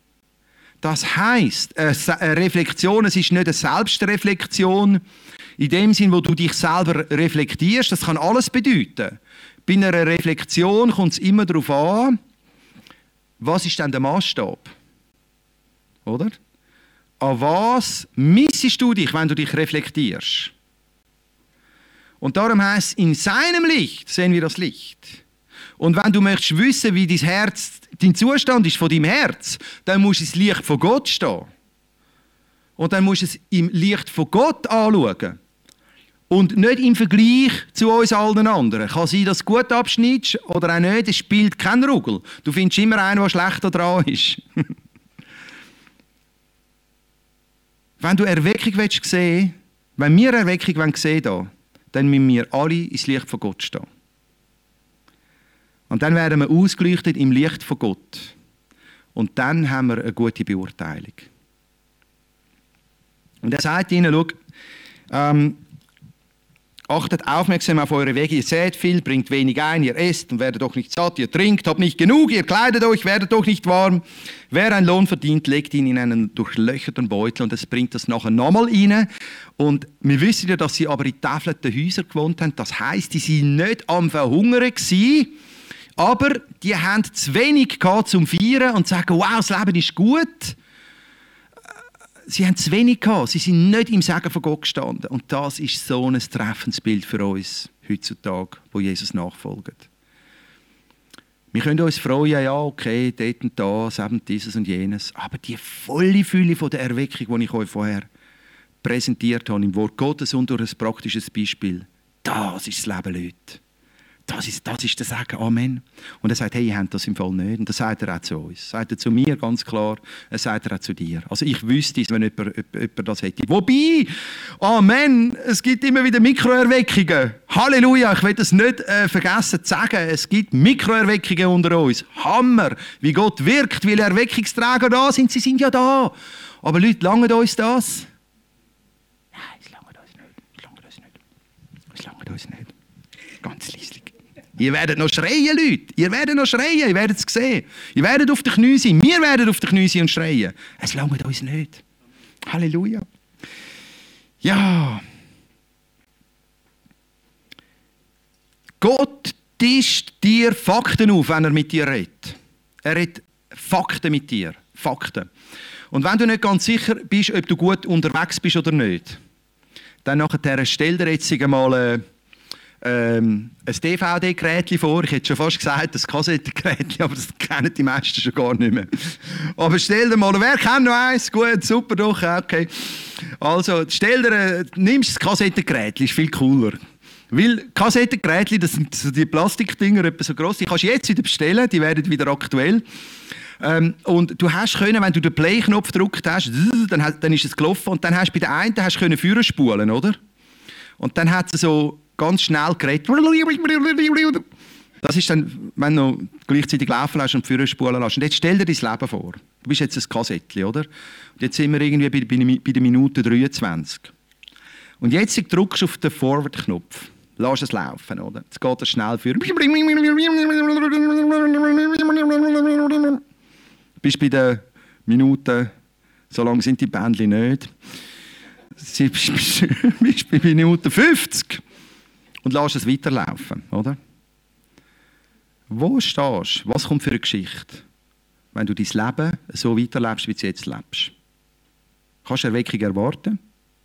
Das heisst, eine Reflexion, es ist nicht eine Selbstreflexion in dem Sinn, wo du dich selber reflektierst. Das kann alles bedeuten. Bei einer Reflexion kommt es immer darauf an, was ist denn der Maßstab? Oder? An was missest du dich, wenn du dich reflektierst? Und darum heisst es, in seinem Licht sehen wir das Licht. Und wenn du möchtest wissen, wie dein Herz, dein Zustand ist von deinem Herz, dann musst du ins Licht von Gott stehen. Und dann musst du es im Licht von Gott anschauen. Und nicht im Vergleich zu uns allen anderen. Kann sein, dass du gut abschneidest oder auch nicht, es spielt keinen Ruggel. Du findest immer einen, der schlechter dran ist. Wenn du Erweckung willst sehen, wenn wir Erweckung wollen sehen wollen, dann müssen wir alle ins Licht von Gott stehen. Und dann werden wir ausgeleuchtet im Licht von Gott. Und dann haben wir eine gute Beurteilung. Und er sagt ihnen, schau, ähm, achtet aufmerksam auf eure Wege, ihr sät viel, bringt wenig ein, ihr esst und werdet doch nicht satt, ihr trinkt, habt nicht genug, ihr kleidet euch, werdet doch nicht warm. Wer einen Lohn verdient, legt ihn in einen durchlöcherten Beutel und es bringt das nachher nochmal rein. Und wir wissen ja, dass sie aber in tafelten Häusern gewohnt haben. Das heisst, die waren nicht am Verhungern gewesen, aber die haben zu wenig gehabt zum Feiern und zu sagen, wow, das Leben ist gut. Sie haben zu wenig gehabt, sie sind nicht im Segen von Gott gestanden. Und das ist so ein treffendes Bild für uns heutzutage, wo Jesus nachfolgen. Wir können uns freuen, ja, okay, dort und das, eben dieses und jenes. Aber die volle Fülle von der Erweckung, die ich euch vorher präsentiert habe, im Wort Gottes und durch ein praktisches Beispiel, das ist das Leben, Leute. Das ist, das ist der Segen. Amen. Und er sagt, hey, ihr habt das im Fall nicht. Und das sagt er auch zu uns. Das sagt er zu mir ganz klar. Das sagt er auch zu dir. Also ich wüsste es, wenn jemand, jemand das hätte. Wobei, Amen, es gibt immer wieder Mikroerweckungen. Halleluja, ich will das nicht äh, vergessen zu sagen. Es gibt Mikroerweckungen unter uns. Hammer, wie Gott wirkt, weil Erweckungsträger da sind. Sie sind ja da. Aber Leute, langt uns das? Nein, es langt uns nicht. Es langt uns nicht. Es langt uns nicht. Ganz leislich. Ihr werdet noch schreien, Leute. Ihr werdet noch schreien. Ihr werdet es sehen. Ihr werdet auf den Knien sein. Wir werden auf den Knien sein und schreien. Es langt uns nicht. Halleluja. Ja. Gott tischt dir Fakten auf, wenn er mit dir redet. Er redet Fakten mit dir. Fakten. Und wenn du nicht ganz sicher bist, ob du gut unterwegs bist oder nicht, dann nachher stell dir jetzt einmal äh, Ähm, ein D V D-Gerät vor, ich hätte schon fast gesagt, ein Kassettengerät, aber das kennen die meisten schon gar nicht mehr. Aber stell dir mal, wer kennt noch eins? Gut, super, doch, okay. Also, stell dir, nimmst das Kassettengerät, ist viel cooler. Weil Kassettengeräte, das sind so die Plastikdinger, etwa so gross, die kannst du jetzt wieder bestellen, die werden wieder aktuell. Ähm, und du hast können, wenn du den Play-Knopf gedrückt hast, dann, dann ist es gelaufen und dann hast du bei der einen hast du können Führer spulen, oder? Und dann hat es so ganz schnell geredet. Das ist dann, wenn du gleichzeitig laufen lässt und Führer spulen lässt. Und jetzt stell dir dein Leben vor. Du bist jetzt ein Kassettchen, oder? Und jetzt sind wir irgendwie bei, bei, bei der Minute dreiundzwanzig. Und jetzt drückst du auf den Forward-Knopf. Lass es laufen, oder? Jetzt geht es schnell für. Bist bei der Minute, so lang sind die Bändchen nicht. Bist bei Minute fünfzig. Und lass es weiterlaufen, oder? Wo stehst du? Was kommt für eine Geschichte, wenn du dein Leben so weiterlebst, wie du jetzt lebst? Kannst du Erweckung erwarten?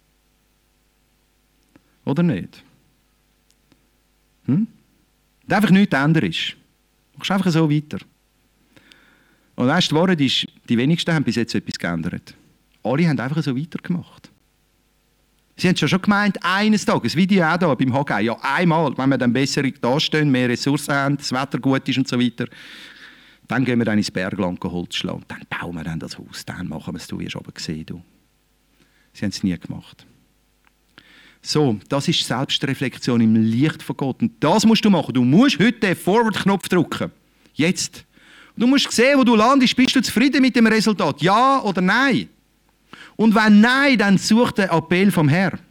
Oder nicht? Hm? Und einfach nichts änderst. Du machst einfach so weiter. Und weißt du, die Wahrheit ist, die wenigsten haben bis jetzt etwas geändert. Alle haben einfach so weitergemacht. Sie haben schon gemeint, eines Tages, wie die auch hier beim Haggai, ja einmal, wenn wir dann besser dastehen, mehr Ressourcen haben, das Wetter gut ist und so weiter, dann gehen wir dann ins Bergland Holz schlagen, dann bauen wir dann das Haus, dann machen wir es, du wirst aber gesehen. Du. Sie haben es nie gemacht. So, das ist Selbstreflexion im Licht von Gott. Und das musst du machen. Du musst heute den Forward-Knopf drücken. Jetzt. Du musst sehen, wo du landest. Bist du zufrieden mit dem Resultat? Ja oder nein? Und wenn nein, dann such den Appell vom Herrn.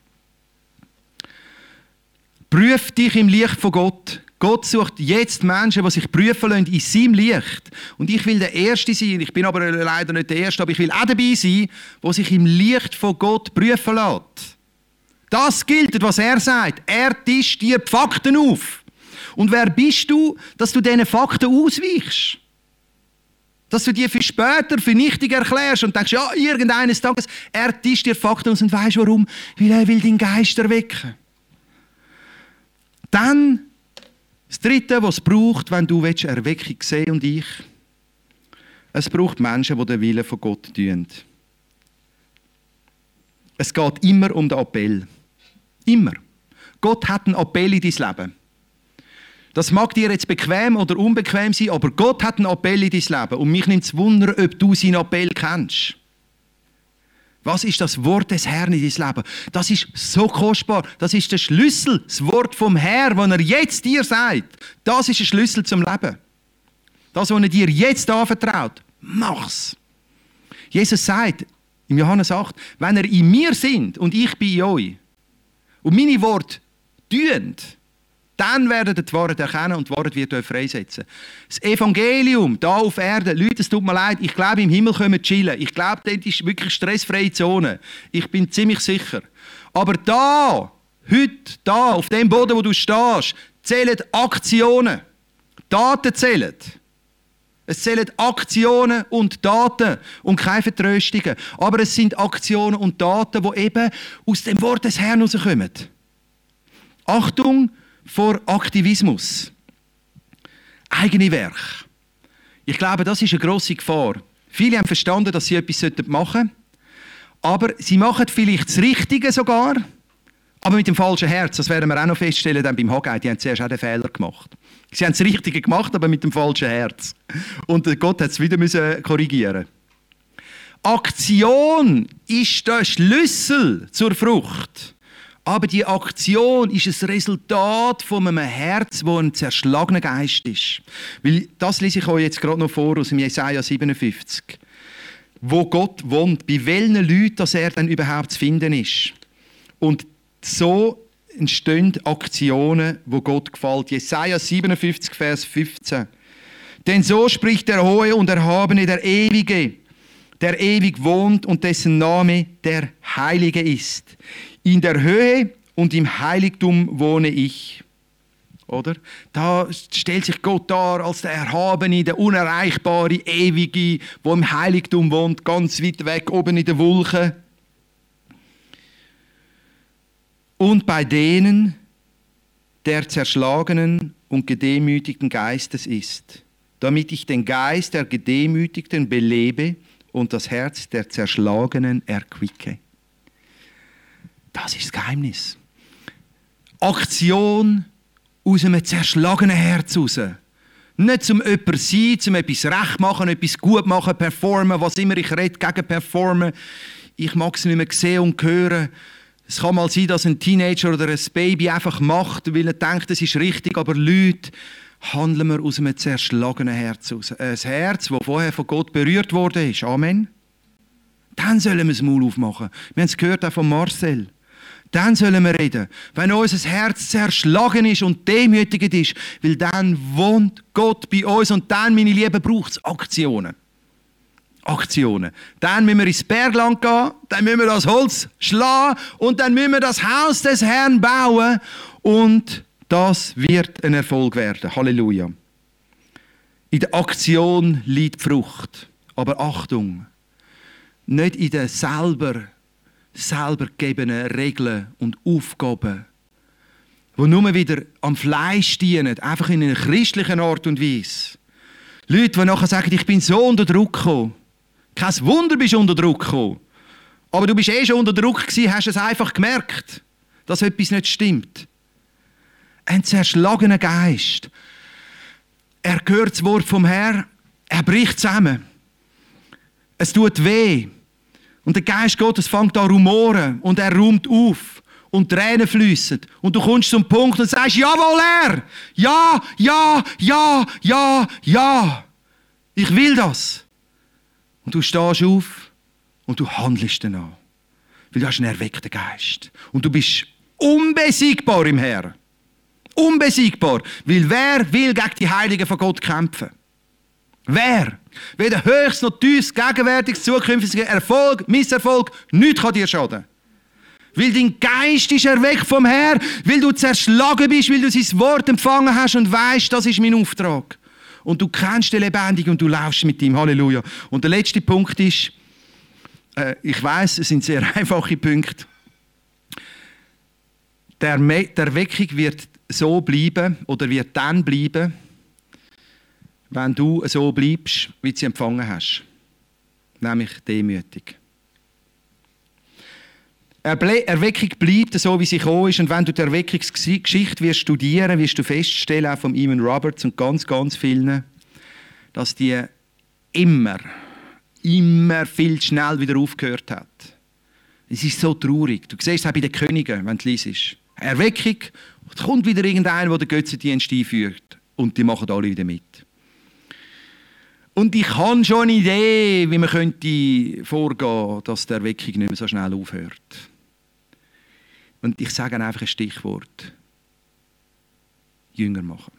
Prüf dich im Licht von Gott. Gott sucht jetzt Menschen, die sich prüfen lassen in seinem Licht. Und ich will der Erste sein. Ich bin aber leider nicht der Erste, aber ich will auch dabei sein, der sich im Licht von Gott prüfen lässt. Das gilt, was er sagt. Er tischt dir die Fakten auf. Und wer bist du, dass du diesen Fakten ausweichst? Dass du die für später für nichtig erklärst und denkst, ja, irgendeines Tages, er tischt dir Fakten aus und weisst warum? Weil er will deinen Geist erwecken. Dann das Dritte, was es braucht, wenn du Erweckung sehen und ich. Es braucht Menschen, die den Willen von Gott tun. Es geht immer um den Appell. Immer. Gott hat einen Appell in dein Leben. Das mag dir jetzt bequem oder unbequem sein, aber Gott hat einen Appell in dein Leben. Und mich nimmt es Wunder, ob du seinen Appell kennst. Was ist das Wort des Herrn in dein Leben? Das ist so kostbar. Das ist der Schlüssel, das Wort vom Herrn, das er jetzt dir sagt. Das ist der Schlüssel zum Leben. Das, was er dir jetzt anvertraut, mach's. Jesus sagt im Johannes acht, wenn ihr in mir sind und ich bin in euch und meine Worte tun, dann werdet ihr die Wahrheit erkennen und die Wahrheit wird euch freisetzen. Das Evangelium hier auf Erden, Leute, es tut mir leid, ich glaube, im Himmel können wir chillen. Ich glaube, dort ist wirklich stressfreie Zone. Ich bin ziemlich sicher. Aber da, heute, da, auf dem Boden, wo du stehst, zählen Aktionen. Daten zählen. Es zählen Aktionen und Daten und keine Vertröstungen. Aber es sind Aktionen und Daten, die eben aus dem Wort des Herrn herauskommen. Achtung vor Aktivismus. Eigene Werk. Ich glaube, das ist eine grosse Gefahr. Viele haben verstanden, dass sie etwas machen sollten, aber sie machen vielleicht das Richtige sogar, aber mit dem falschen Herz. Das werden wir auch noch feststellen dann beim Haggai. Die haben zuerst auch den Fehler gemacht. Sie haben das Richtige gemacht, aber mit dem falschen Herz. Und Gott hat es wieder müssen korrigieren. Aktion ist der Schlüssel zur Frucht. Aber die Aktion ist ein Resultat von einem Herz, das ein zerschlagener Geist ist. Weil das lese ich euch jetzt gerade noch vor aus dem Jesaja siebenundfünfzig. Wo Gott wohnt, bei welchen Leuten dass er dann überhaupt zu finden ist. Und so entstehen Aktionen, wo Gott gefällt. Jesaja siebenundfünfzig, Vers fünfzehn. Denn so spricht der Hohe und Erhabene, der Ewige, der ewig wohnt und dessen Name der Heilige ist. In der Höhe und im Heiligtum wohne ich. Oder? Da stellt sich Gott dar als der Erhabene, der Unerreichbare, Ewige, der im Heiligtum wohnt, ganz weit weg, oben in den Wolken. Und bei denen, der zerschlagenen und gedemütigten Geistes ist, damit ich den Geist der Gedemütigten belebe und das Herz der Zerschlagenen erquicke. Das ist das Geheimnis. Aktion aus einem zerschlagenen Herz raus. Nicht zum jemand sein, zum etwas recht machen, etwas gut machen, performen, was immer ich rede, gegen performen. Ich mag es nicht mehr sehen und hören. Es kann mal sein, dass ein Teenager oder ein Baby einfach macht, weil er denkt, das ist richtig. Aber Leute, handeln wir aus einem zerschlagenen Herz raus. Ein Herz, das vorher von Gott berührt worden ist. Amen. Dann sollen wir das Maul aufmachen. Wir haben es gehört auch von Marcel. Dann sollen wir reden. Wenn unser Herz zerschlagen ist und demütigend ist, weil dann wohnt Gott bei uns und dann, meine Lieben, braucht es Aktionen. Aktionen. Dann müssen wir ins Bergland gehen, dann müssen wir das Holz schlagen und dann müssen wir das Haus des Herrn bauen und das wird ein Erfolg werden. Halleluja. In der Aktion liegt die Frucht. Aber Achtung, nicht in den selber selber gegebenen Regeln und Aufgaben, die nur wieder am Fleisch dienen, einfach in einer christlichen Art und Weise. Leute, die nachher sagen, ich bin so unter Druck gekommen. Kein Wunder, bist du unter Druck gekommen. Aber du bist eh schon unter Druck gewesen, hast es einfach gemerkt, dass etwas nicht stimmt. Ein zerschlagener Geist. Er hört das Wort vom Herrn, er bricht zusammen. Es tut weh. Und der Geist Gottes fängt an rumoren und er räumt auf und Tränen fließen. Und du kommst zum Punkt und sagst, jawohl, Herr! Ja, ja, ja, ja, ja! Ich will das! Und du stehst auf und du handelst danach. Weil du hast einen erweckten Geist. Und du bist unbesiegbar im Herrn. Unbesiegbar. Weil wer will gegen die Heiligen von Gott kämpfen? Wer? Weder höchst noch tiefst, gegenwärtiges, zukünftiger Erfolg, Misserfolg, nichts kann dir schaden. Weil dein Geist ist erweckt vom Herrn, weil du zerschlagen bist, weil du sein Wort empfangen hast und weißt, das ist mein Auftrag. Und du kennst den Lebendigen und du laufst mit ihm. Halleluja. Und der letzte Punkt ist, äh, ich weiss, es sind sehr einfache Punkte. Der, Me- der Erweckung wird so bleiben oder wird dann bleiben, wenn du so bleibst, wie du sie empfangen hast. Nämlich demütig. Erweckung bleibt so, wie sie gekommen ist. Und wenn du die Erweckungsgeschichte wirst studieren, wirst du feststellen, auch von Eamon Roberts und ganz, ganz vielen, dass die immer, immer viel schnell wieder aufgehört hat. Es ist so traurig. Du siehst es auch bei den Königen, wenn du liest. Erweckung, es kommt wieder irgendeiner, der den Götzendienst einführt. Und die machen alle wieder mit. Und ich habe schon eine Idee, wie man könnte vorgehen, dass die Erweckung nicht mehr so schnell aufhört. Und ich sage einfach ein Stichwort. Jünger machen.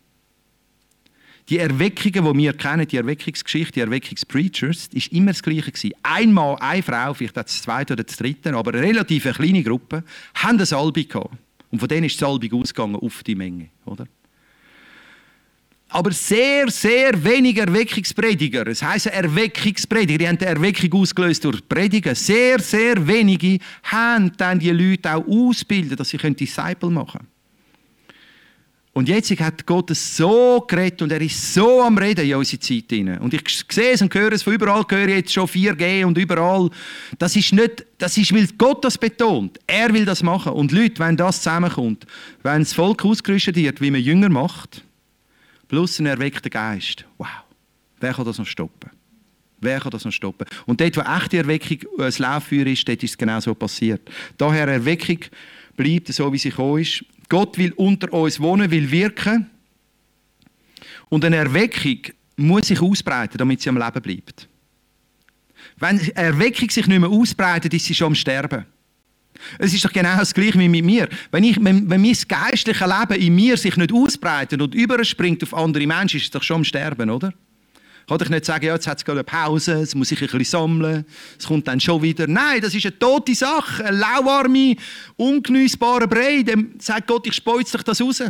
Die Erweckungen, die wir kennen, die Erweckungsgeschichte, die Erweckungspreachers, ist immer das Gleiche gewesen. Einmal eine Frau, vielleicht das zweite oder das dritte, aber eine relativ kleine Gruppe, haben eine Salbung gehabt. Und von denen ist die Salbung ausgegangen auf die Menge, oder? Aber sehr, sehr wenig Erweckungsprediger. Es heisst Erweckungsprediger. Die haben die Erweckung ausgelöst durch Predigen. Sehr, sehr wenige haben dann die Leute auch ausgebildet, dass sie Disciple machen können. Und jetzt hat Gott es so geredet und er ist so am Reden in unsere Zeit hinein. Und ich sehe es und höre es von überall, höre jetzt schon vier G und überall. Das ist nicht, das ist, weil Gott das betont. Er will das machen. Und Leute, wenn das zusammenkommt, wenn das Volk ausgerüstet wird, wie man Jünger macht, plus ein erweckter Geist. Wow. Wer kann das noch stoppen? Wer kann das noch stoppen? Und dort, wo echte Erweckung das Lauffeuer ist, dort ist es genau so passiert. Daher Erweckung bleibt so, wie sie gekommen ist. Gott will unter uns wohnen, will wirken. Und eine Erweckung muss sich ausbreiten, damit sie am Leben bleibt. Wenn Erweckung sich nicht mehr ausbreitet, ist sie schon am Sterben. Es ist doch genau das Gleiche wie mit mir. Wenn, ich, wenn, wenn mein geistliches Leben in mir sich nicht ausbreitet und überspringt auf andere Menschen, ist es doch schon am Sterben, oder? Kann ich nicht sagen, ja, jetzt hat es gerade eine Pause, jetzt muss ich ein bisschen sammeln, es kommt dann schon wieder. Nein, das ist eine tote Sache, ein lauwarme, ungeniessbarer Brei. Dem sagt Gott, ich speuze dich das raus.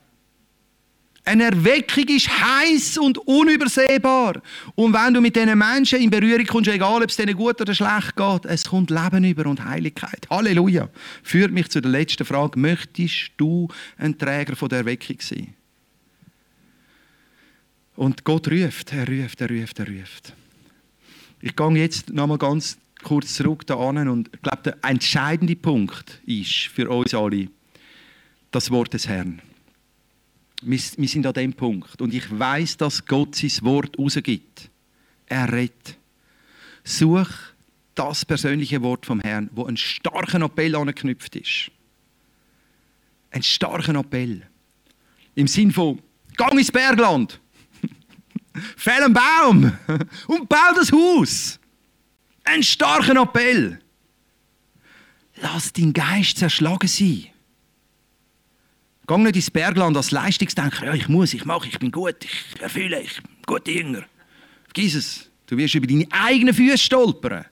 Eine Erweckung ist heiß und unübersehbar. Und wenn du mit diesen Menschen in Berührung kommst, egal ob es denen gut oder schlecht geht, es kommt Leben über und Heiligkeit. Halleluja. Führt mich zu der letzten Frage. Möchtest du ein Träger von der Erweckung sein? Und Gott ruft, er ruft, er ruft, er ruft. Ich gehe jetzt noch mal ganz kurz zurück da an und ich glaube, der entscheidende Punkt ist für uns alle das Wort des Herrn. Wir, wir sind an dem Punkt. Und ich weiss, dass Gott sein Wort rausgibt. Er redet. Such das persönliche Wort vom Herrn, wo ein starker Appell angeknüpft ist. Ein starker Appell. Im Sinn von, geh ins Bergland. Fäll einen Baum und bau das Haus. Ein starker Appell. Lass deinen Geist zerschlagen sein. Geh nicht ins Bergland als Leistungsdenker. Ja, ich muss, ich mache, ich bin gut, ich erfülle, ich bin ein guter Jünger. Vergiss es. Du wirst über deine eigenen Füße stolpern.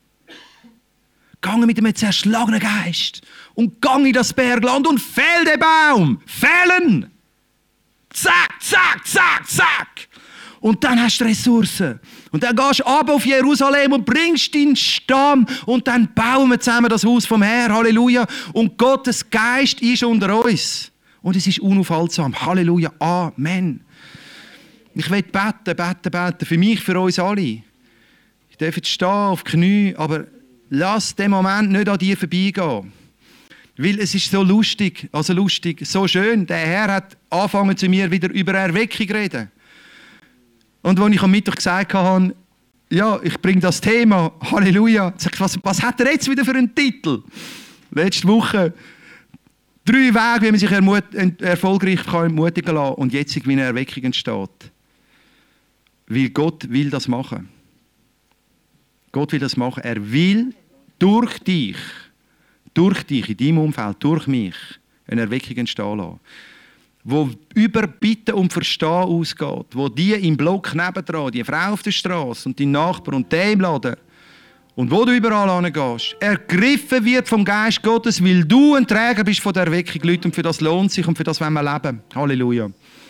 Geh mit einem zerschlagenen Geist und geh in das Bergland und fäll den Baum. Fällen! Zack, zack, zack, zack! Und dann hast du Ressourcen. Und dann gehst du runter auf Jerusalem und bringst deinen Stamm. Und dann bauen wir zusammen das Haus vom Herrn. Halleluja. Und Gottes Geist ist unter uns. Und es ist unaufhaltsam. Halleluja. Amen. Ich will beten, beten, beten. Für mich, für uns alle. Ich darf jetzt stehen auf die Knie, aber lass den Moment nicht an dir vorbeigehen. Weil es ist so lustig, also lustig, so schön. Der Herr hat angefangen zu mir wieder über Erweckung zu reden. Und als ich am Mittwoch gesagt habe, ja, ich bringe das Thema, Halleluja, sag ich, was, was hat er jetzt wieder für einen Titel? Letzte Woche drei Wege, wie man sich ermut- erfolgreich kann ermutigen kann und jetzt wie eine Erweckung entsteht. Weil Gott will das machen. Gott will das machen. Er will durch dich, durch dich, in deinem Umfeld, durch mich, eine Erweckung entstehen lassen. Wo über Bitten und Verstehen ausgeht, wo die im Block nebendran, die Frau auf der Straße und dein Nachbar und der im Laden und wo du überall hingehst, ergriffen wird vom Geist Gottes, weil du ein Träger bist von der Erweckung, Leute, und für das lohnt sich und für das wollen wir leben. Halleluja.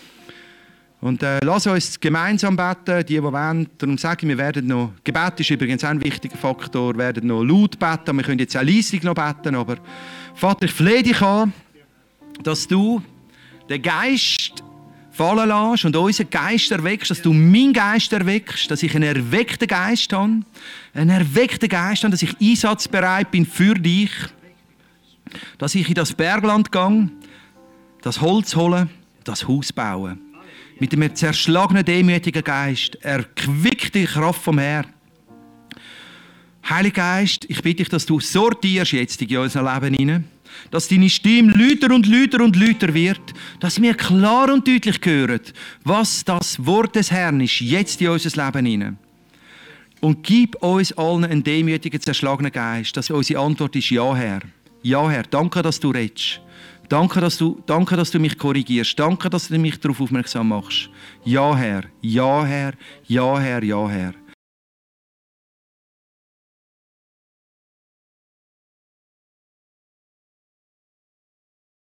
Und äh, lass uns gemeinsam beten, die, die wollen. Darum sage ich, wir werden noch, Gebet ist übrigens auch ein wichtiger Faktor, wir werden noch laut beten, wir können jetzt auch leislich noch beten, aber Vater, ich flehe dich an, dass du den Geist fallen lässt und unseren Geist erweckst, dass du meinen Geist erweckst, dass ich einen erweckten Geist habe, einen erweckten Geist habe, dass ich einsatzbereit bin für dich, dass ich in das Bergland gehe, das Holz holen, das Haus bauen. Mit einem zerschlagenen, demütigen Geist, erquickt die Kraft vom Herrn. Heiliger Geist, ich bitte dich, dass du sortierst jetzt in unser Leben hinein, dass deine Stimme lauter und lauter und lauter wird, dass wir klar und deutlich hören, was das Wort des Herrn ist, jetzt in unser Leben hinein. Und gib uns allen einen demütigen, zerschlagenen Geist, dass unsere Antwort ist Ja, Herr. Ja, Herr, danke, dass du redest. Danke, dass du, danke, dass du mich korrigierst. Danke, dass du mich darauf aufmerksam machst. Ja, Herr. Ja, Herr. Ja, Herr. Ja, Herr.